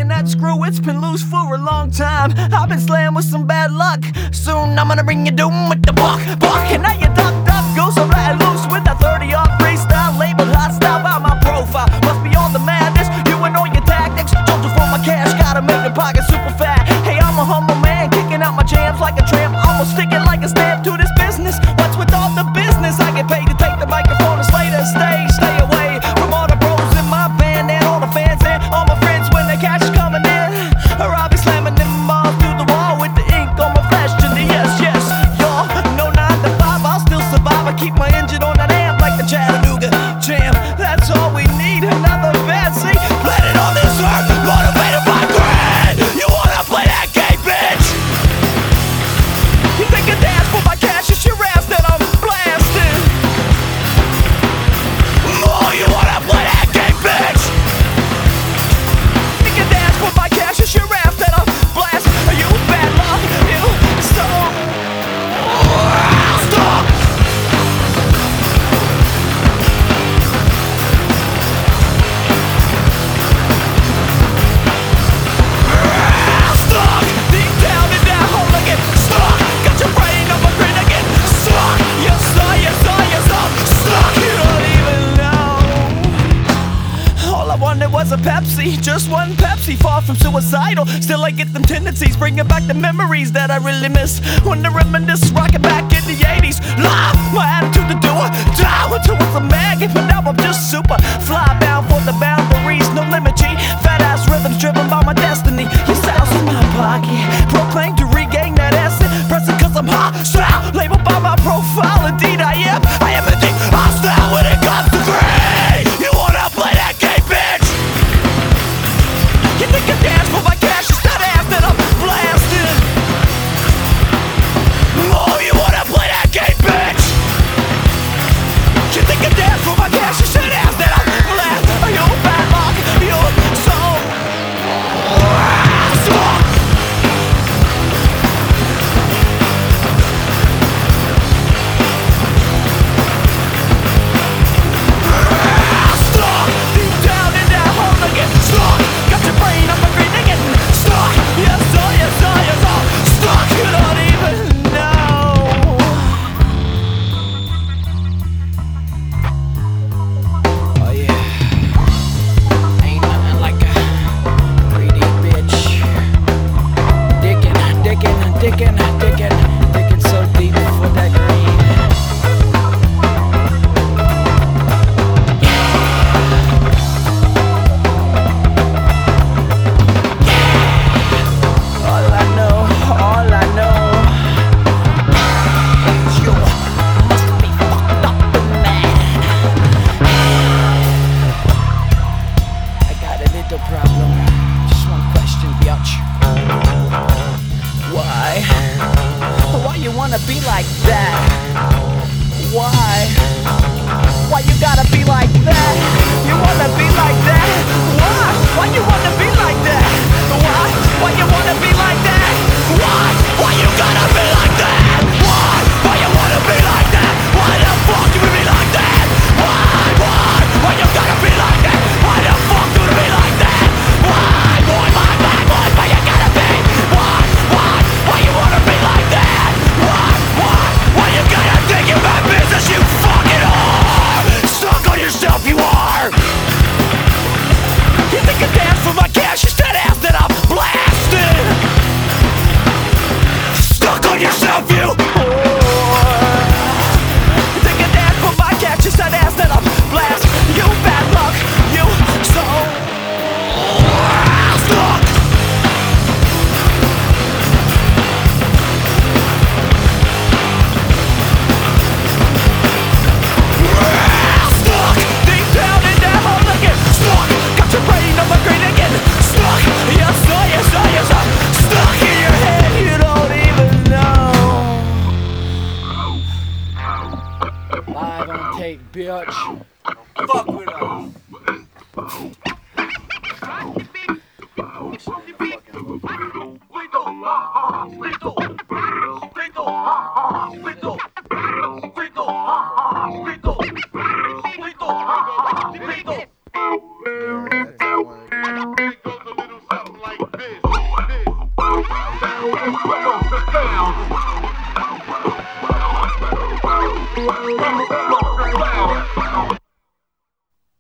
that screw, it's been loose for a long time. I've been slammed with some bad luck. Soon I'm gonna bring you doom with the buck. And now you duck goes so right loose with that 30 off freestyle labeled hot style by my profile. Must be all the madness, you and all your tactics. Told you for my cash, gotta make the pocket super fat. Hey, I'm a humble man, kicking out my jams like a tramp. Almost sticking like a stamp to this business. What's with all the business? I get paid to take the microphone and slay the stage. Stay away from all the bros in my band and all the fans and all my friends when the cash is coming in. Or I'll be slamming them balls through the wall with the ink on my flesh. And the yes, y'all. No 9 to 5, I'll still survive. I keep my engine on that amp like the Chattanooga Jam. That's all we need, another fancy planet on this earth, motivated by greed. You wanna play that game, bitch? You think a dance for my cash is your ass that I'm blasting? Oh, you wanna play that game, bitch? Think a dance for my cash is your ass that I'm blasting? Are you bad luck? You so stop. Stuck deep down in that hole again. Stuck, got your brain on my grin again. Stuck, yes sir, stuck. You don't even know. All I wanted was a Pepsi, just one Pepsi. Far from suicidal, still I get them tendencies, bringing back the memories that I really miss. When to reminisce, rocking back in the 80s. Live, my attitude to do it, down until it's a maggot. But now I'm just super fly, bound for the boundaries, no limit G. Fat ass rhythms driven by my destiny. Your sounds in my pocket, proclaim to regain that essence. Pressing cause I'm hostile, labeled by my profile. Indeed I am indeed hostile when it comes to greed. You wanna play that game, bitch? You think a dance for my cash is that ass that I'm blasting? Oh, you wanna play that game, bitch? You think a dance for my cash is that ass that I'm blasting? Are you bad luck? You so stuck. Stuck deep down in that hole again. Stuck, got your brain on my green again. Stuck, yes sir. Stuck, you don't even know. Oh yeah, ain't nothing like a greedy bitch. Digging so deep for that green. All I know is you must be fucked up and mad. I got a little problem, just one question, biatch. Why you wanna be like that? Why you gotta be like that? You wanna be like that? Why you wanna be like that? Why you wanna be like that? Why you gotta be like that? Why you wanna be like that? Why the fuck you be like that? Why you gotta be like that? Why the fuck you be like that? Why you gotta be? Why you wanna be like that? Why you gotta think you're my business, you fucking whore? Stuck on yourself, you are. You think a dance for my cash is that ass that I'm blasting? Stuck on yourself, you whore. You think a dance for my cash is that ass that I'm blasting? You bad luck, you so stuck. Stuck deep down in that hole again. Stuck, got your brain on my green again. Stuck, yes sir. Stuck in your head, you don't even know. Live on tape, bitch. Fuck with us. That's that one. Bumble.